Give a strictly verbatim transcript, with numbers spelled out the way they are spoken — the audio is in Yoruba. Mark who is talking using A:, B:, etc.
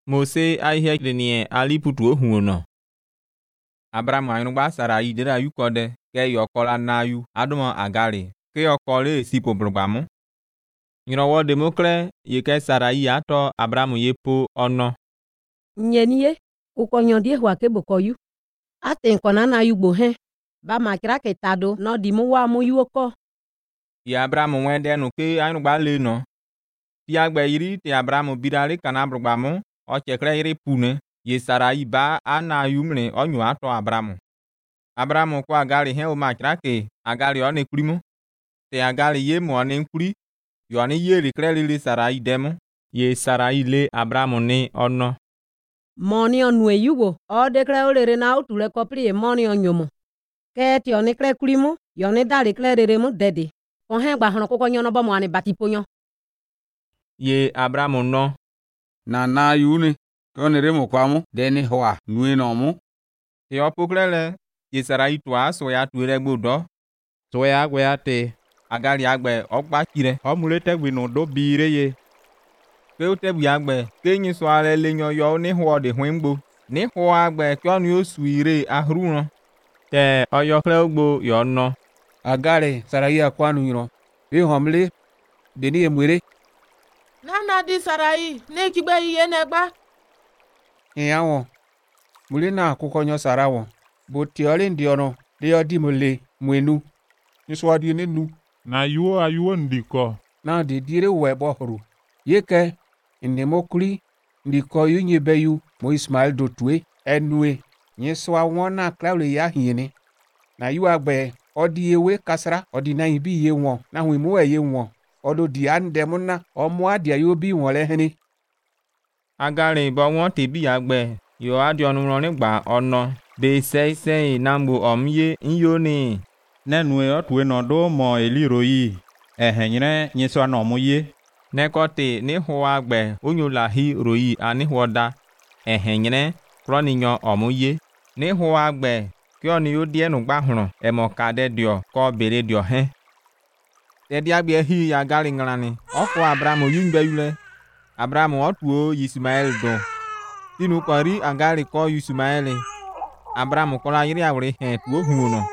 A: Mose ahia denie aliputu ohuno. Abraham ayunugba Sarai dera yukode ke yokola nayu aduma agari ke yokole sipobrugamu. Nyrowo demokle yeke Sarai ato Abraham yepo ono.
B: Nyenie ukonyo die hwa ke bokoyu. Ate nkona na yugo he. Ba makira ke tado no di mu wa mu yuoko.
A: Ya Abraham wende no ke ayunugba le no. Ti agbe yiri te Abraham bidale kana brugamu o chekre yiri pune. Ye Sarai ba ana yumle onyu ato Abraham. Abraham kwa agari he o makira ke agari one kurimu. Te agari ye mo ne nkuri. Yo ne ye rekre lile Sarai demo. Ye Sarai le Abraham ne ono.
B: Moni onwe yugo o dekre olere na utule kopri e moni onyomo. Ke ti oni kre kurimu, yo ne dali kre rere mu dede. Kon he gba hono koko nyono bo mo ane batiponyo.
A: Ye Abraham no.
C: Na na yune. Kone remo kwamu deni hoa nue no mu.
A: Te opoklele ye Sarai twa so ya tuere gbodo. So ya gwe ate agari agbe ogba kire o mulete gbe no do bire ye. Ke o te bi agbe ke nyi so ale le nyo yo ni ho de hwemgbo. Ni ho agbe ke onu osuire ahruno. Te oyo kle ogbo yo no.
C: Agari Sarai akwanu yiro. E homle deni emwere.
D: Nana di Sarai ne kigbe iye negba.
C: Eyawo. Mule na akụkọ nyo sarawo. Bo tiole ndi ono. De odi mole mwenu. Niswa di nenu.
E: Na yuo ayuo ndiko.
C: Na de dire we bohru. Yeke ndemokuri ndiko yu nyebeyu mo Ismail dotue enue. Nyeswa wona klaule ya hiene. Na yu agbe odi ewe kasra odi na ibi ye won. Na hu mu eye won. Odo di andemuna omo adia yo bi won le hene.
A: Agari bo won te bi agbe yo adi onu ron nigba ono be sei sei nambu omye nyo ni
E: Nenue otwe no do mo eliroyi ehenyre nyeso no mu ye
A: nekote ni ho agbe onyola hi royi ani hoda ehenyre kroninyo omuye ni ho agbe ki oni odie nu gba hurun e mo kade dio ko bere dio he te dia gbe hi ya gari ngrani oko Abraham yungbe yule Abraham otuo Ismail do tinu kori agari ko Ismail Abraham kola yiri awre he tuo huno